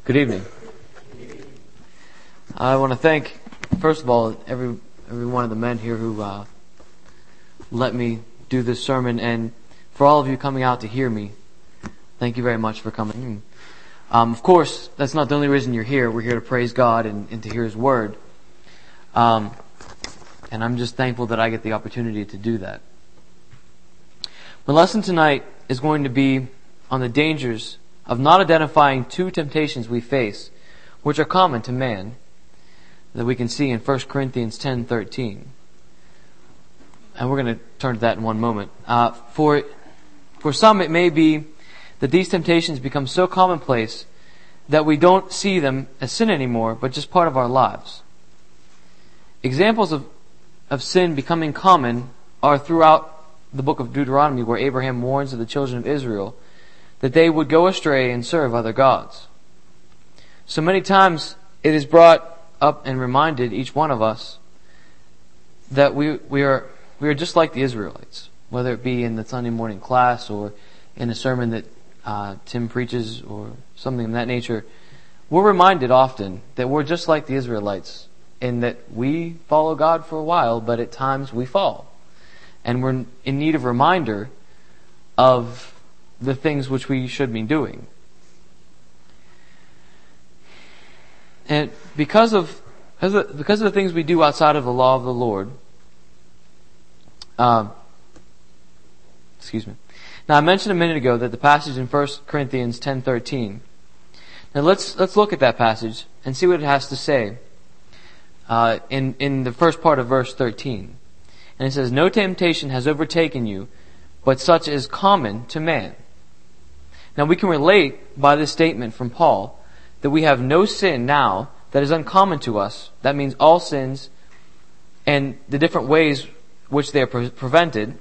Good evening. I want to thank, first of all, every one of the men here who let me do this sermon, and for all of you coming out to hear me. Thank you very much for coming. Of course, that's not the only reason you're here. We're here to praise God and to hear His Word. And I'm just thankful that I get the opportunity to do that. The lesson tonight is going to be on the dangers of not identifying two temptations we face, which are common to man, that we can see in 1 Corinthians 10:13. And we're going to turn to that in one moment. For some, it may be that these temptations become so commonplace that we don't see them as sin anymore, but just part of our lives. Examples of sin becoming common are throughout the book of Deuteronomy, where Abraham warns of the children of Israel that they would go astray and serve other gods. So many times it is brought up and reminded each one of us that we are just like the Israelites, whether it be in the Sunday morning class or in a sermon that Tim preaches or something of that nature. We're reminded often that we're just like the Israelites in that we follow God for a while, but at times we fall. And we're in need of reminder of the things which we should be doing. And because of the things we do outside of the law of the Lord, excuse me. Now I mentioned a minute ago that the passage in 1 Corinthians 10:13. Now let's look at that passage and see what it has to say in the first part of verse 13. And it says, "No temptation has overtaken you, but such is common to man." Now we can relate by this statement from Paul that we have no sin now that is uncommon to us. That means all sins and the different ways which they are presented.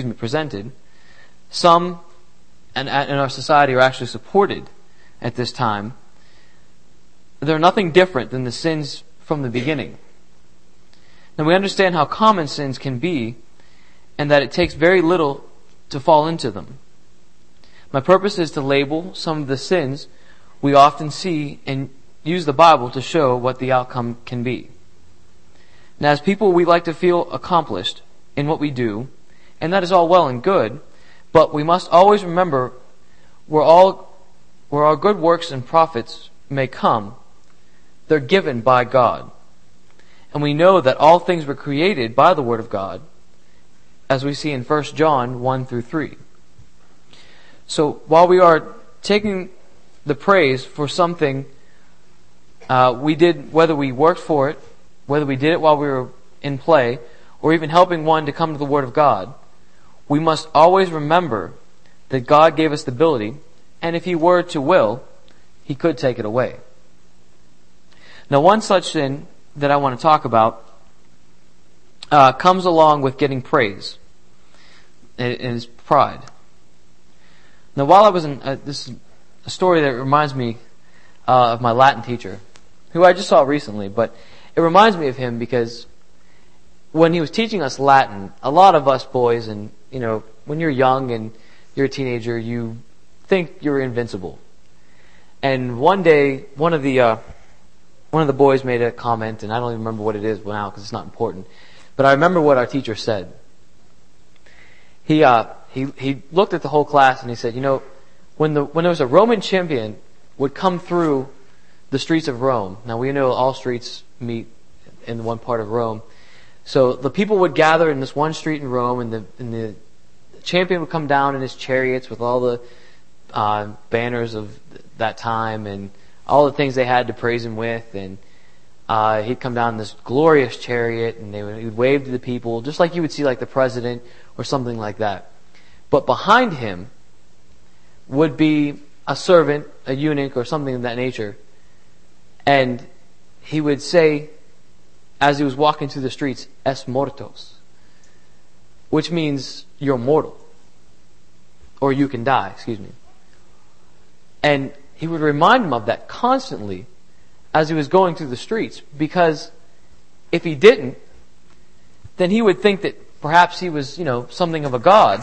Some in our society are actually supported at this time. They're nothing different than the sins from the beginning. Now we understand how common sins can be and that it takes very little to fall into them. My purpose is to label some of the sins we often see and use the Bible to show what the outcome can be. Now as people, we like to feel accomplished in what we do, and that is all well and good, but we must always remember where our good works and profits may come, they're given by God. And we know that all things were created by the Word of God, as we see in 1 John 1-3. So while we are taking the praise for something we did, whether we worked for it, whether we did it while we were in play, or even helping one to come to the Word of God, we must always remember that God gave us the ability, and if He were to will, He could take it away. Now one such sin that I want to talk about comes along with getting praise. It is pride. Now while I was in, this is a story that reminds me of my Latin teacher, who I just saw recently, but it reminds me of him because when he was teaching us Latin, a lot of us boys, and when you're young and you're a teenager, you think you're invincible. And one day, one of the boys made a comment, and I don't even remember what it is now because it's not important, but I remember what our teacher said. He looked at the whole class and he said, when there was a Roman champion would come through the streets of Rome. Now we know all streets meet in one part of Rome. So the people would gather in this one street in Rome, and the champion would come down in his chariots with all the banners of that time and all the things they had to praise him with, and he'd come down in this glorious chariot, and he would wave to the people, just like you would see like the president or something like that. But behind him would be a servant, a eunuch, or something of that nature, and he would say, as he was walking through the streets, "Es mortos," which means you're mortal, or you can die, And he would remind him of that constantly as he was going through the streets, because if he didn't, then he would think that perhaps he was, something of a god,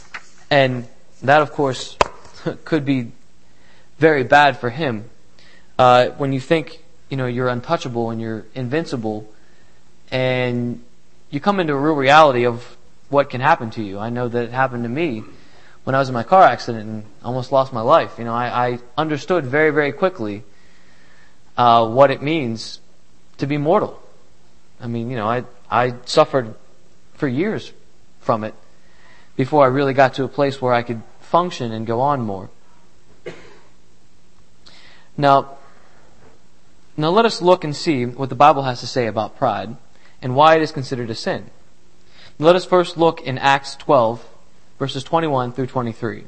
and that, of course, could be very bad for him. when you think, you're untouchable and you're invincible, and you come into a real reality of what can happen to you. I know that it happened to me when I was in my car accident and almost lost my life. I understood very, very quickly what it means to be mortal. I suffered for years from it before I really got to a place where I could function and go on more. Now let us look and see what the Bible has to say about pride and why it is considered a sin. Let us first look in Acts 12, verses 21 through 23.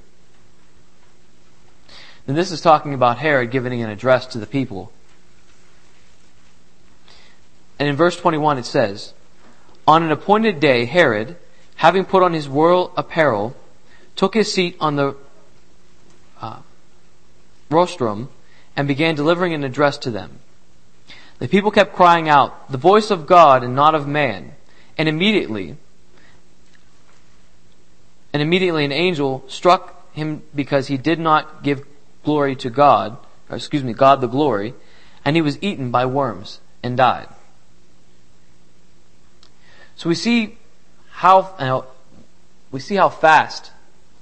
And this is talking about Herod giving an address to the people. And in verse 21 it says, "On an appointed day, Herod, having put on his royal apparel, took his seat on the rostrum and began delivering an address to them. The people kept crying out, 'The voice of God and not of man.' And immediately an angel struck him because he did not give glory to God, God the glory, and he was eaten by worms and died." So we see how fast,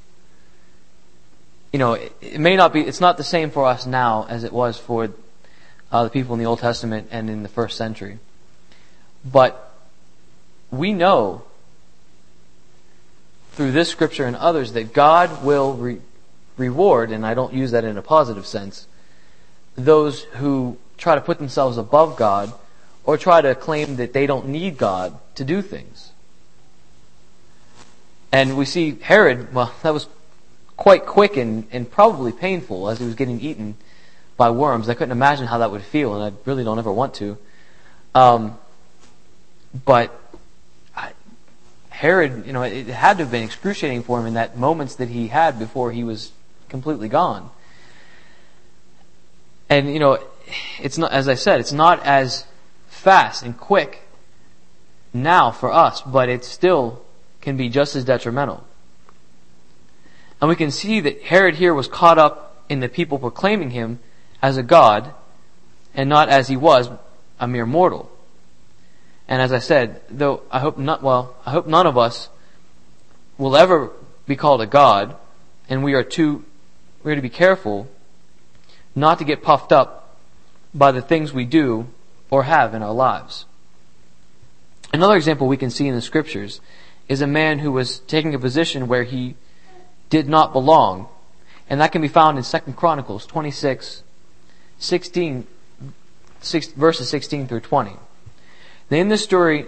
it may not be, it's not the same for us now as it was for the people in the Old Testament and in the first century. But we know through this scripture and others that God will reward, and I don't use that in a positive sense, those who try to put themselves above God or try to claim that they don't need God to do things. And we see Herod, that was quite quick and probably painful as he was getting eaten by worms. I couldn't imagine how that would feel, and I really don't ever want to. But Herod, it had to have been excruciating for him in that moments that he had before he was completely gone. And, it's not, as I said, it's not as fast and quick now for us, but it still can be just as detrimental. And we can see that Herod here was caught up in the people proclaiming him as a god and not as he was, a mere mortal. And as I said, though I hope none of us will ever be called a god, and we are to be careful not to get puffed up by the things we do or have in our lives. Another example we can see in the scriptures is a man who was taking a position where he did not belong, and that can be found in 2 Chronicles 26, verses 16 through 20. Now in this story,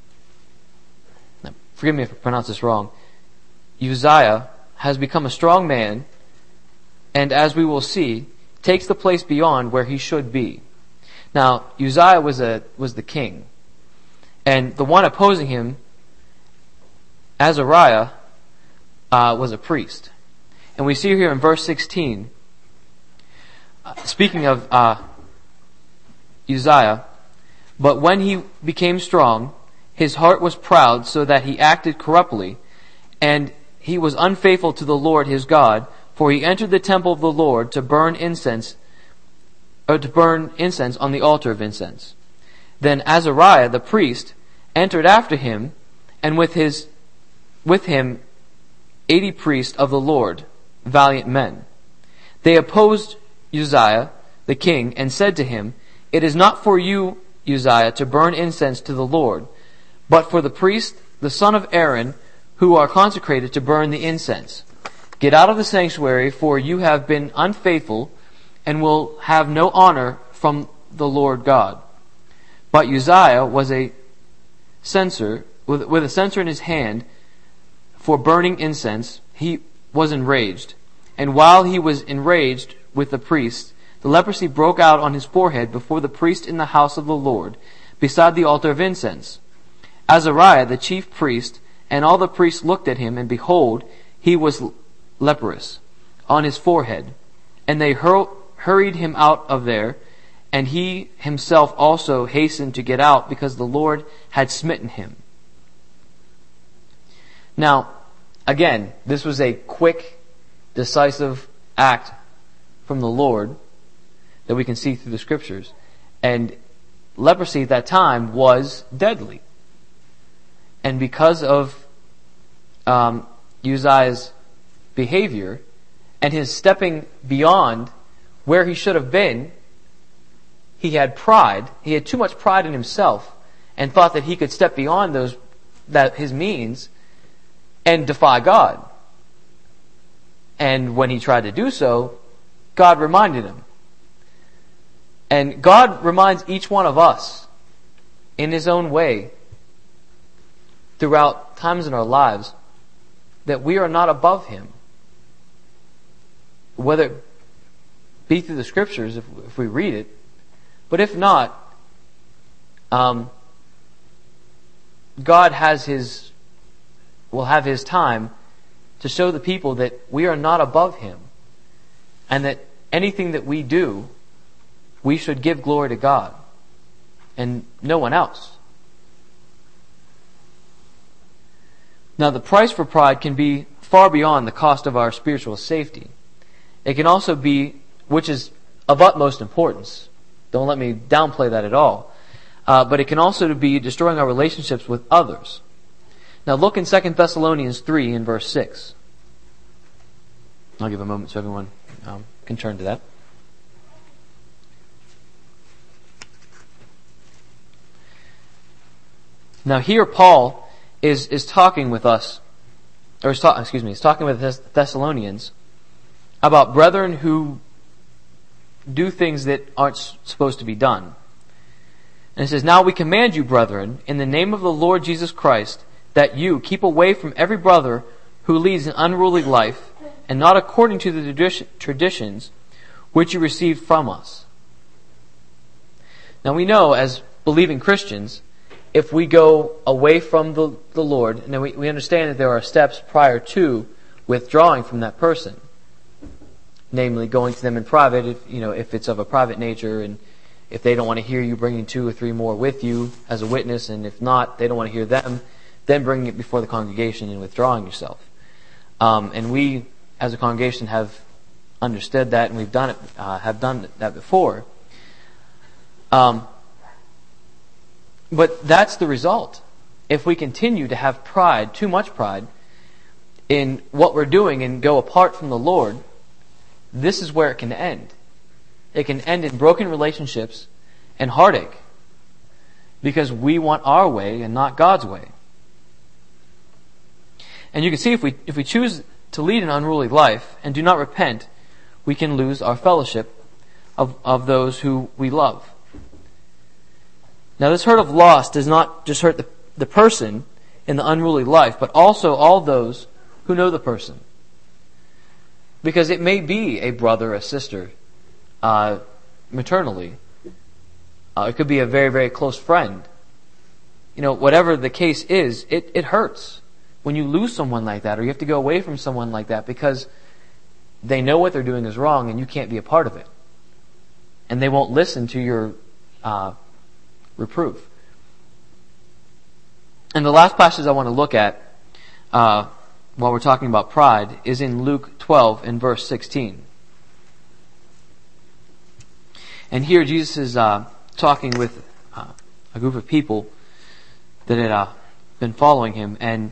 forgive me if I pronounce this wrong, Uzziah has become a strong man, and as we will see, takes the place beyond where he should be. Now, Uzziah was the king, and the one opposing him, Azariah, was a priest. And we see here in verse 16, speaking of Uzziah, "But when he became strong, his heart was proud, so that he acted corruptly, and he was unfaithful to the Lord his God, for he entered the temple of the Lord to burn incense on the altar of incense. Then Azariah the priest entered after him, and with him 80 priests of the Lord, valiant men. They opposed Uzziah the king and said to him, 'It is not for you, Uzziah, to burn incense to the Lord, but for the priest, the son of Aaron, who are consecrated to burn the incense. Get out of the sanctuary, for you have been unfaithful and will have no honor from the Lord God.' But Uzziah was a censer, with a censer in his hand for burning incense. He was enraged. And while he was enraged with the priest, the leprosy broke out on his forehead before the priest in the house of the Lord, beside the altar of incense. Azariah, the chief priest, and all the priests looked at him, and behold, he was leprous on his forehead. And they hurried him out of there, and he himself also hastened to get out, because the Lord had smitten him." Now, again, this was a quick, decisive act from the Lord. that we can see through the scriptures. And leprosy at that time was deadly. And because of Uzziah's behavior and his stepping beyond where he should have been, he had pride. He had too much pride in himself and thought that he could step beyond his means and defy God. And when he tried to do so, God reminded him. And God reminds each one of us in His own way throughout times in our lives that we are not above Him. Whether it be through the scriptures, if we read it, but if not, God will have His time to show the people that we are not above Him, and that anything that we do, we should give glory to God and no one else. Now, the price for pride can be far beyond the cost of our spiritual safety. It can also be, which is of utmost importance. Don't let me downplay that at all. But it can also be destroying our relationships with others. Now look in 2 Thessalonians 3 in verse 6. I'll give a moment so everyone can turn to that. Now here Paul is talking with us, or he's talking with the Thessalonians about brethren who do things that aren't supposed to be done. And it says, "Now we command you, brethren, in the name of the Lord Jesus Christ, that you keep away from every brother who leads an unruly life, and not according to the traditions which you received from us." Now we know, as believing Christians, if we go away from the Lord, and we understand that there are steps prior to withdrawing from that person. Namely, going to them in private, if it's of a private nature, and if they don't want to hear you, bringing 2 or 3 more with you as a witness, and if not, they don't want to hear them, then bringing it before the congregation and withdrawing yourself. And we, as a congregation, have understood that, and we've done it, have done that before. But that's the result. If we continue to have pride, too much pride, in what we're doing and go apart from the Lord, this is where it can end. It can end in broken relationships and heartache because we want our way and not God's way. And you can see if we choose to lead an unruly life and do not repent, we can lose our fellowship of those who we love. Now this hurt of loss does not just hurt the person in the unruly life, but also all those who know the person. Because it may be a brother, a sister, maternally. It could be a very, very close friend. Whatever the case is, it hurts when you lose someone like that, or you have to go away from someone like that because they know what they're doing is wrong and you can't be a part of it. And they won't listen to your reproof. And the last passage I want to look at while we're talking about pride is in Luke 12 in verse 16. And here Jesus is talking with a group of people that had been following Him. And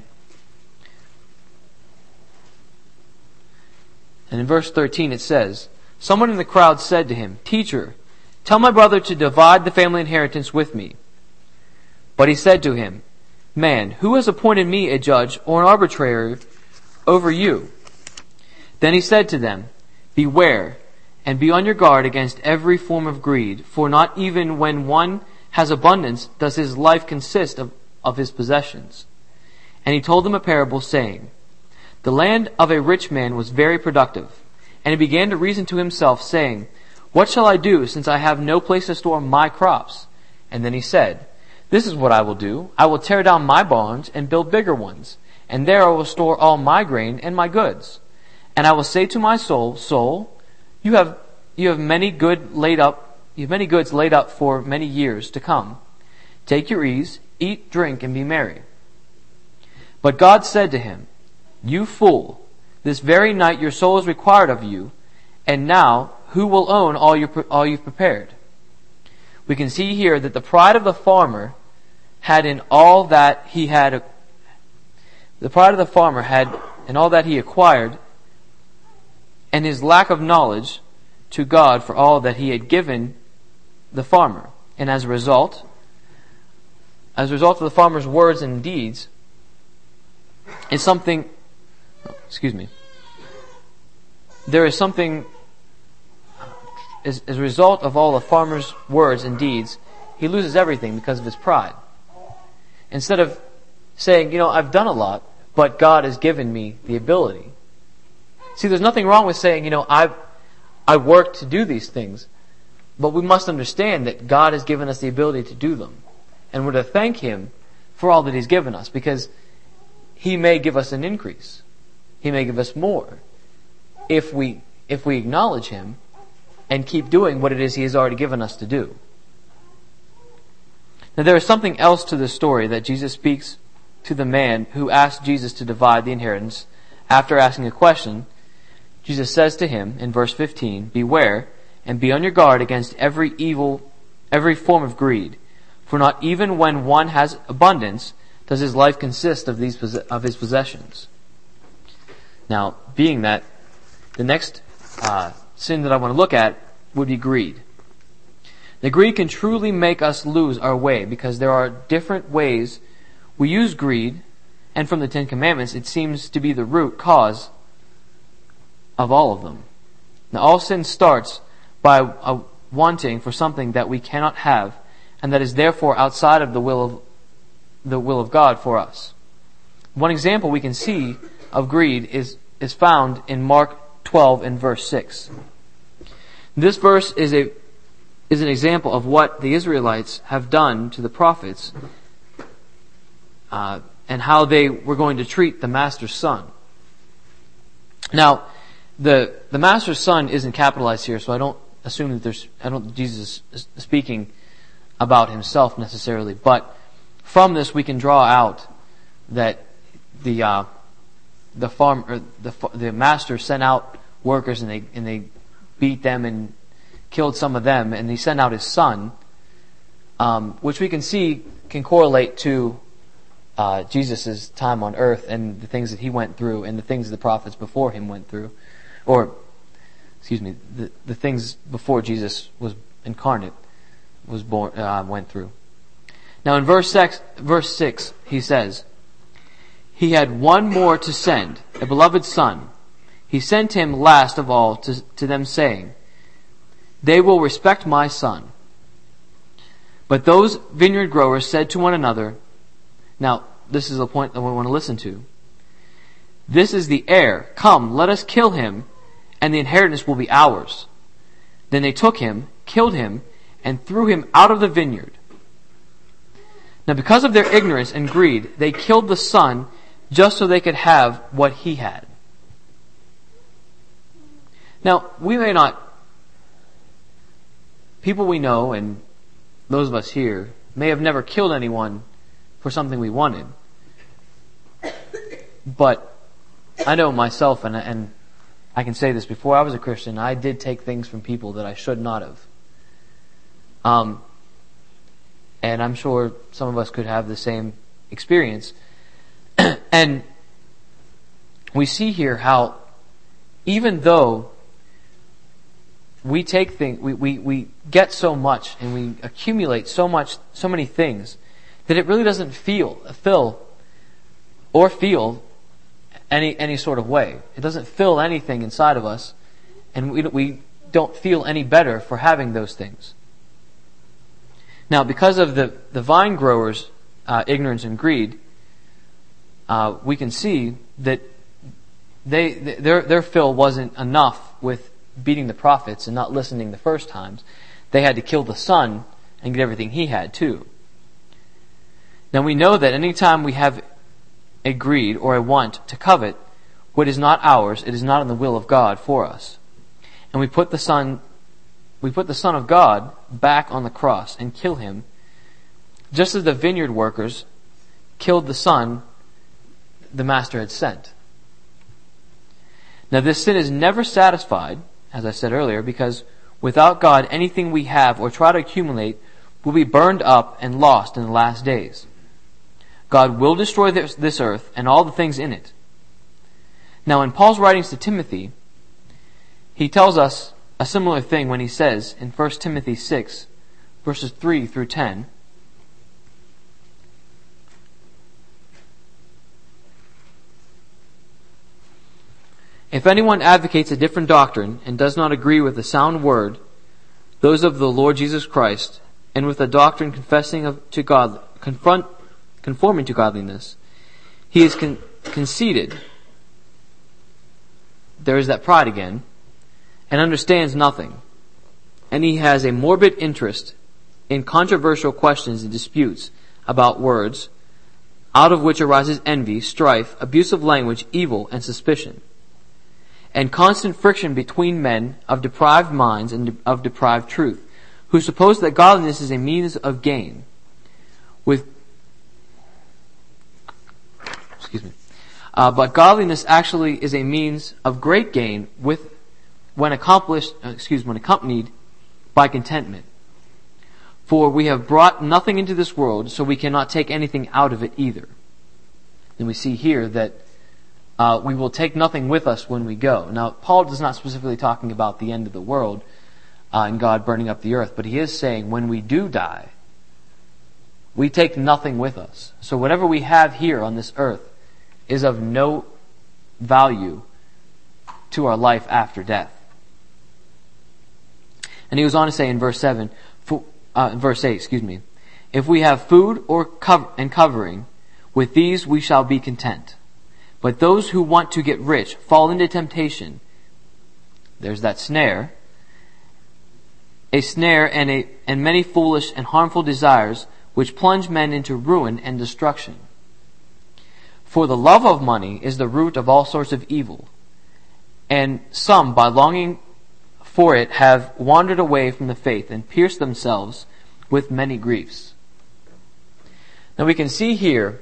in verse 13 it says, "Someone in the crowd said to Him, 'Teacher, tell my brother to divide the family inheritance with me.' But He said to him, 'Man, who has appointed me a judge or an arbitrator over you?' Then He said to them, 'Beware, and be on your guard against every form of greed, for not even when one has abundance does his life consist of his possessions.' And He told them a parable, saying, 'The land of a rich man was very productive, and he began to reason to himself, saying, What shall I do, since I have no place to store my crops?' And then he said, This is what I will do. I will tear down my barns and build bigger ones, and there I will store all my grain and my goods. And I will say to my soul, you have many goods laid up for many years to come. Take your ease, eat, drink, and be merry.' But God said to him, 'You fool, this very night your soul is required of you, and now who will own all you've prepared? We can see here that the pride of the farmer had in all that he had, the pride of the farmer had in all that he acquired, and his lack of knowledge to God for all that he had given the farmer. And as a result of the farmer's words and deeds, is something, there is something, as a result of all the farmer's words and deeds, he loses everything because of his pride. Instead of saying, I've done a lot, but God has given me the ability. See, there's nothing wrong with saying, I worked to do these things, but we must understand that God has given us the ability to do them. And we're to thank Him for all that He's given us, because He may give us an increase. He may give us more if we acknowledge Him and keep doing what it is He has already given us to do. Now there is something else to this story that Jesus speaks to the man who asked Jesus to divide the inheritance. After asking a question, Jesus says to him in verse 15, "Beware and be on your guard against every form of greed. For not even when one has abundance does his life consist of his possessions." Now, being that, the next sin that I want to look at would be greed. The greed can truly make us lose our way, because there are different ways we use greed, and from the Ten Commandments it seems to be the root cause of all of them. Now, all sin starts by a wanting for something that we cannot have, and that is therefore outside of the will of God for us. One example we can see of greed is found in Mark 12 and verse 6. This verse is an example of what the Israelites have done to the prophets, and how they were going to treat the master's son. Now, the master's son isn't capitalized here, so I don't assume that Jesus is speaking about himself necessarily, but from this we can draw out that the master sent out workers and they beat them and killed some of them, and he sent out his son, which we can see can correlate to Jesus' time on earth and the things that he went through and the things the prophets before him went through, the things before Jesus was incarnate was born went through. Now in verse 6 he says, "He had one more to send, a beloved son. He sent him last of all to them, saying, 'They will respect my son.' But those vineyard growers said to one another," now this is the point that we want to listen to, "This is the heir. Come, let us kill him, and the inheritance will be ours." Then they took him, killed him, and threw him out of the vineyard. Now because of their ignorance and greed, they killed the son just so they could have what he had. Now, people we know and those of us here may have never killed anyone for something we wanted. But I know myself, and I can say this, before I was a Christian, I did take things from people that I should not have. And I'm sure some of us could have the same experience. And we see here how even though we take things, we get so much and we accumulate so many things that it really doesn't fill any sort of way. It doesn't fill anything inside of us, and we don't feel any better for having those things. Now, because of the vine growers' ignorance and greed, we can see that their fill wasn't enough with beating the prophets and not listening the first times. They had to kill the son and get everything he had too. Now we know that anytime we have a greed or a want to covet what is not ours, it is not in the will of God for us. And we put the Son of God back on the cross and kill him, just as the vineyard workers killed the son the master had sent. Now this sin is never satisfied as I said earlier, because without God, anything we have or try to accumulate will be burned up and lost in the last days. God will destroy this earth and all the things in it. Now, in Paul's writings to Timothy, he tells us a similar thing when he says in 1 Timothy 6, verses 3 through 10, "If anyone advocates a different doctrine and does not agree with the sound word, those of the Lord Jesus Christ, and with the doctrine conforming to godliness, he is conceited," there is that pride again, "and understands nothing. And he has a morbid interest in controversial questions and disputes about words, out of which arises envy, strife, abusive language, evil, and suspicion, and constant friction between men of deprived minds and of deprived truth, who suppose that godliness is a means of gain, but godliness actually is a means of great gain when accompanied by contentment. For we have brought nothing into this world, so we cannot take anything out of it either." And we see here that we will take nothing with us when we go. Now, Paul is not specifically talking about the end of the world and God burning up the earth, but he is saying when we do die, we take nothing with us. So whatever we have here on this earth is of no value to our life after death. And he goes on to say in verse 8, "If we have food and covering, with these we shall be content. But those who want to get rich fall into temptation." There's that snare. "A snare and many foolish and harmful desires, which plunge men into ruin and destruction. For the love of money is the root of all sorts of evil. And some, by longing for it, have wandered away from the faith and pierced themselves with many griefs." Now we can see here,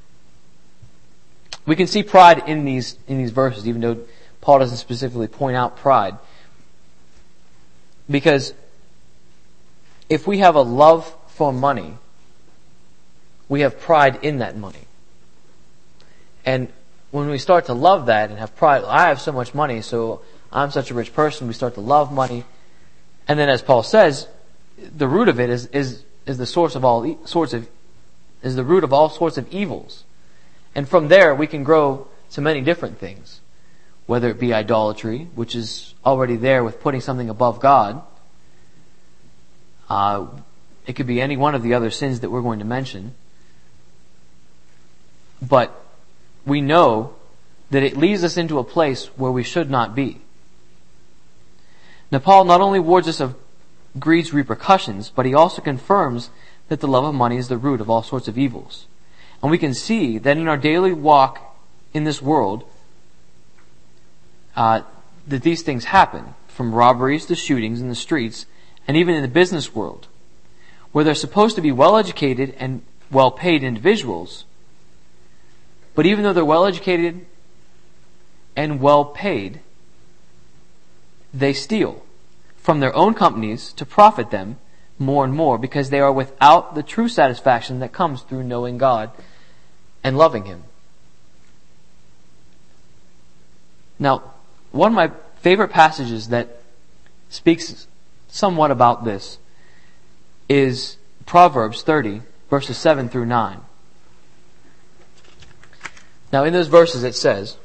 we can see pride in these verses, even though Paul doesn't specifically point out pride. Because if we have a love for money, we have pride in that money. And when we start to love that and have pride, I have so much money, so I'm such a rich person, we start to love money. And then as Paul says, the root of it is the source of all is the root of all sorts of evils. And from there we can grow to many different things. Whether it be idolatry, which is already there with putting something above God. It could be any one of the other sins that we're going to mention. But we know that it leads us into a place where we should not be. Now Paul not only warns us of greed's repercussions, but he also confirms that the love of money is the root of all sorts of evils. And we can see that in our daily walk in this world, that these things happen, from robberies to shootings in the streets, and even in the business world, where they're supposed to be well-educated and well-paid individuals. But even though they're well-educated and well-paid, they steal from their own companies to profit them more and more, because they are without the true satisfaction that comes through knowing God and loving Him. Now, one of my favorite passages that speaks somewhat about this is Proverbs 30, verses 7 through 9. Now, in those verses it says,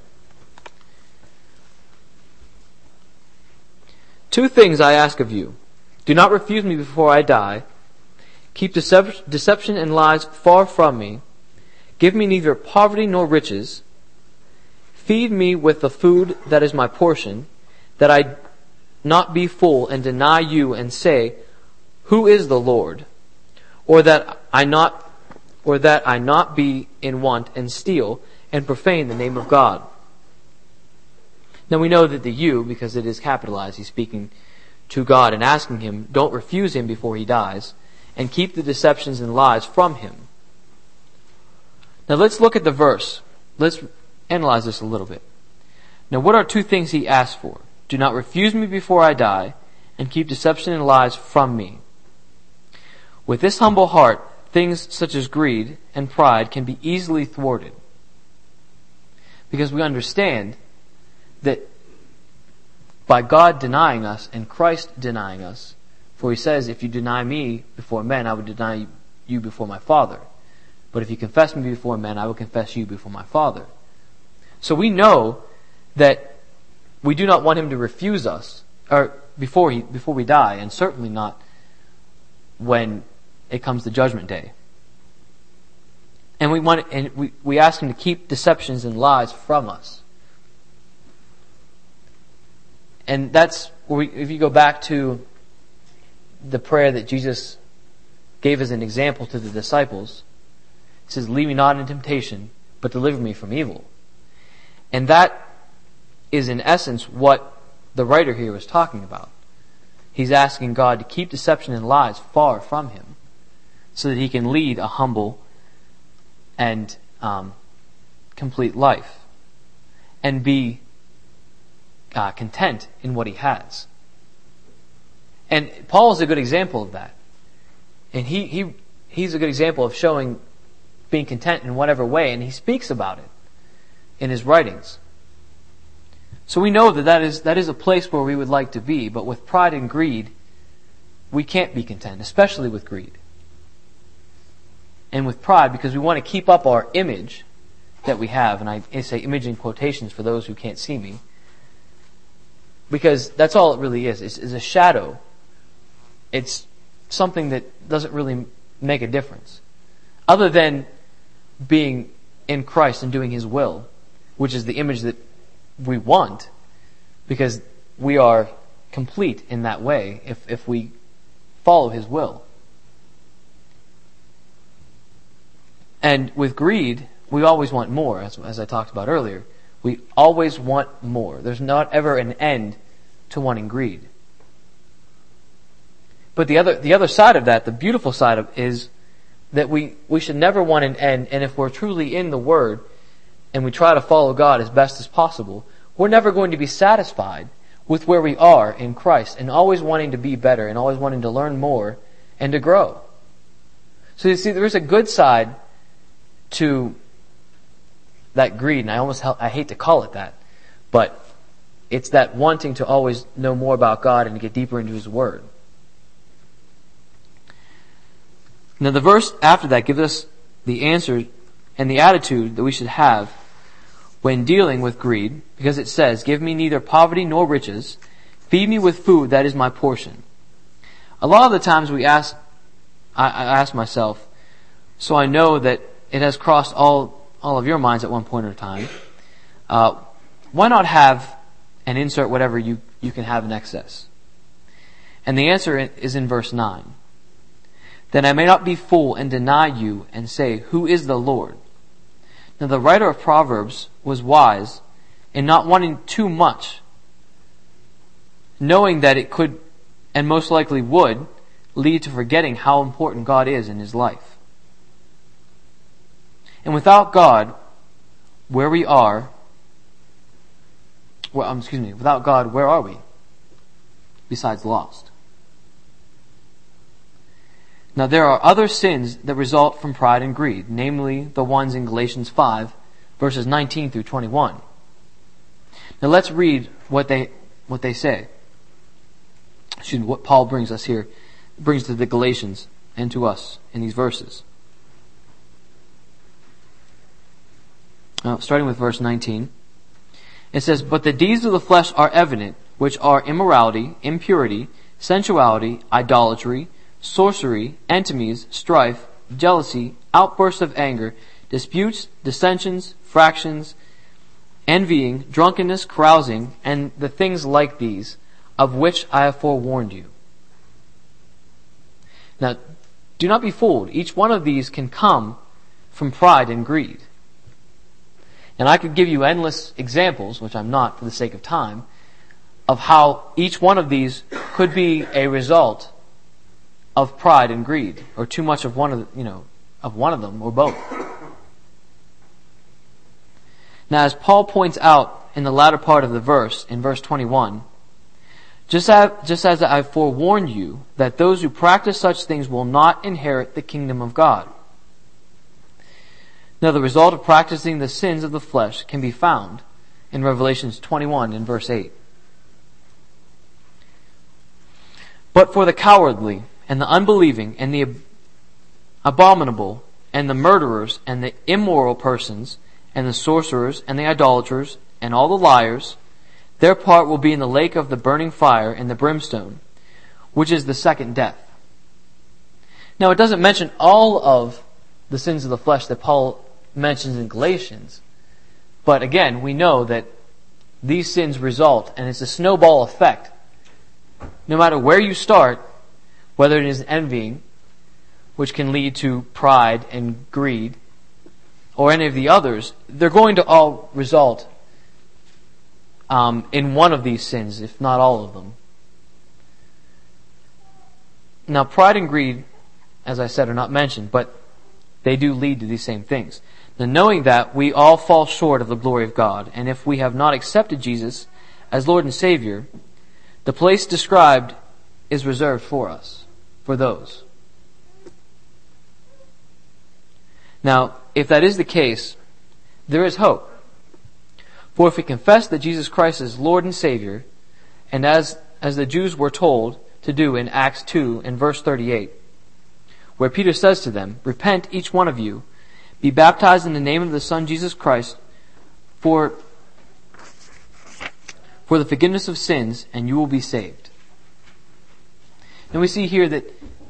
"Two things I ask of you. Do not refuse me before I die. Keep deception and lies far from me. Give me neither poverty nor riches. Feed me with the food that is my portion, that I not be full and deny you and say, 'Who is the Lord?' Or that I not be in want and steal and profane the name of God." Now we know that the "you," because it is capitalized, he's speaking to God and asking Him, don't refuse Him before He dies, and keep the deceptions and lies from Him. Now let's look at the verse. Let's analyze this a little bit. Now what are two things he asked for? do not refuse me before I die, and keep deception and lies from me. With this humble heart, things such as greed and pride can be easily thwarted. Because we understand that by God denying us and Christ denying us, for he says, if you deny me before men, I would deny you before my Father. But if you confess me before men, I will confess you before my Father. So we know that we do not want him to refuse us, or before we die, and certainly not when it comes to Judgment Day. And we ask him to keep deceptions and lies from us. And that's where if you go back to the prayer that Jesus gave as an example to the disciples, it says, lead me not in temptation, but deliver me from evil. And that is in essence what the writer here is talking about. He's asking God to keep deception and lies far from him so that he can lead a humble and complete life and be content in what he has. And Paul is a good example of that. And he's a good example of showing being content in whatever way, and he speaks about it in his writings. So we know that is a place where we would like to be, but with pride and greed, we can't be content, especially with greed. And with pride, because we want to keep up our image that we have, and I say image in quotations for those who can't see me, because that's all it really is. It's a shadow. It's something that doesn't really make a difference. Other than being in Christ and doing his will, which is the image that we want, because we are complete in that way if we follow his will. And with greed, we always want more, as I talked about earlier. We always want more. There's not ever an end to wanting greed. But the other side of that, the beautiful side of is that we should never want an end, and if we're truly in the Word and we try to follow God as best as possible, we're never going to be satisfied with where we are in Christ, and always wanting to be better and always wanting to learn more and to grow. So you see, there is a good side to that greed, and I hate to call it that, but it's that wanting to always know more about God and to get deeper into his Word. Now the verse after that gives us the answer and the attitude that we should have when dealing with greed, because it says, give me neither poverty nor riches, feed me with food that is my portion. A lot of the times I ask myself, so I know that it has crossed all of your minds at one point in time, why not have and insert whatever you can have in excess? And the answer is in verse 9. That I may not be full and deny you and say, who is the Lord? Now the writer of Proverbs was wise in not wanting too much, knowing that it could, and most likely would, lead to forgetting how important God is in his life. And without God, without God, where are we? Besides lost. Now there are other sins that result from pride and greed, namely the ones in Galatians 5, verses 19 through 21. Now let's read what they say. What Paul brings us here, brings to the Galatians and to us in these verses. Now, starting with verse 19. It says, but the deeds of the flesh are evident, which are immorality, impurity, sensuality, idolatry, sorcery, enmities, strife, jealousy, outbursts of anger, disputes, dissensions, fractions, envying, drunkenness, carousing, and the things like these, of which I have forewarned you. Now, do not be fooled. Each one of these can come from pride and greed. And I could give you endless examples, which I'm not for the sake of time, of how each one of these could be a result of pride and greed, or too much of one of them, or both. Now, as Paul points out in the latter part of the verse, in verse 21, Just as I forewarned you that those who practice such things will not inherit the kingdom of God. Now the result of practicing the sins of the flesh can be found in Revelation 21 in verse 8. But for the cowardly and the unbelieving and the abominable and the murderers and the immoral persons and the sorcerers and the idolaters and all the liars, their part will be in the lake of the burning fire and the brimstone, which is the second death. Now it doesn't mention all of the sins of the flesh that Paul mentions in Galatians, but again, we know that these sins result, and it's a snowball effect. No matter where you start, whether it is envying, which can lead to pride and greed, or any of the others, they're going to all result in one of these sins, if not all of them. Now, pride and greed, as I said, are not mentioned, but they do lead to these same things. Now, knowing that we all fall short of the glory of God, and if we have not accepted Jesus as Lord and Savior, the place described is reserved for us, for those. Now, if that is the case, there is hope. For if we confess that Jesus Christ is Lord and Savior, and as the Jews were told to do in Acts 2 in verse 38, where Peter says to them, "Repent each one of you, be baptized in the name of the Son Jesus Christ for the forgiveness of sins, and you will be saved." And we see here that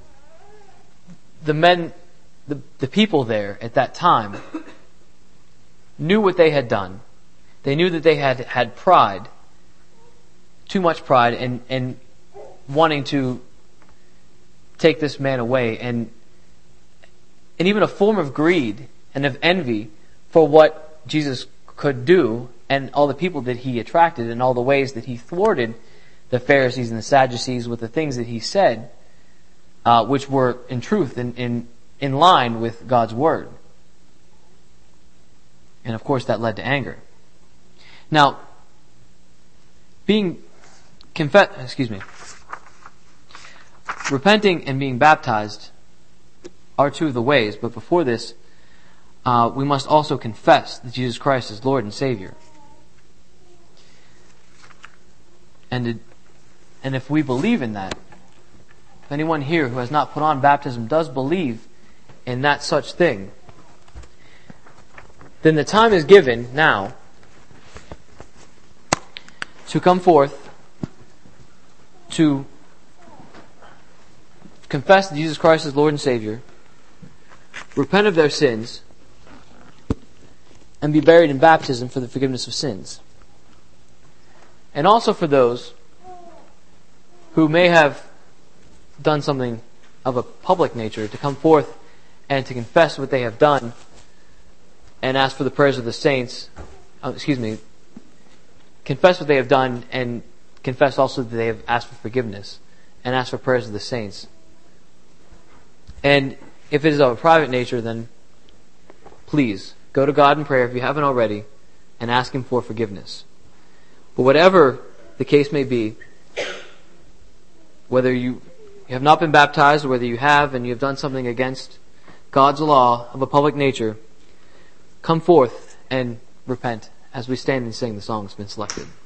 the people there at that time knew what they had done. They knew that they had pride, too much pride, and wanting to take this man away, and even a form of greed and of envy for what Jesus could do and all the people that he attracted and all the ways that he thwarted the Pharisees and the Sadducees with the things that he said, which were in truth in line with God's word. And of course that led to anger. Now, repenting and being baptized are two of the ways, but before this, we must also confess that Jesus Christ is Lord and Savior. And if we believe in that, if anyone here who has not put on baptism does believe in that such thing, then the time is given now to come forth to confess that Jesus Christ is Lord and Savior, repent of their sins, and be buried in baptism for the forgiveness of sins. And also for those who may have done something of a public nature, to come forth and to confess what they have done and ask for the prayers of the saints. Confess what they have done and confess also that they have asked for forgiveness and ask for prayers of the saints. And if it is of a private nature, then please go to God in prayer if you haven't already and ask Him for forgiveness. But whatever the case may be, whether you have not been baptized or whether you have and you have done something against God's law of a public nature, come forth and repent as we stand and sing the song that's been selected.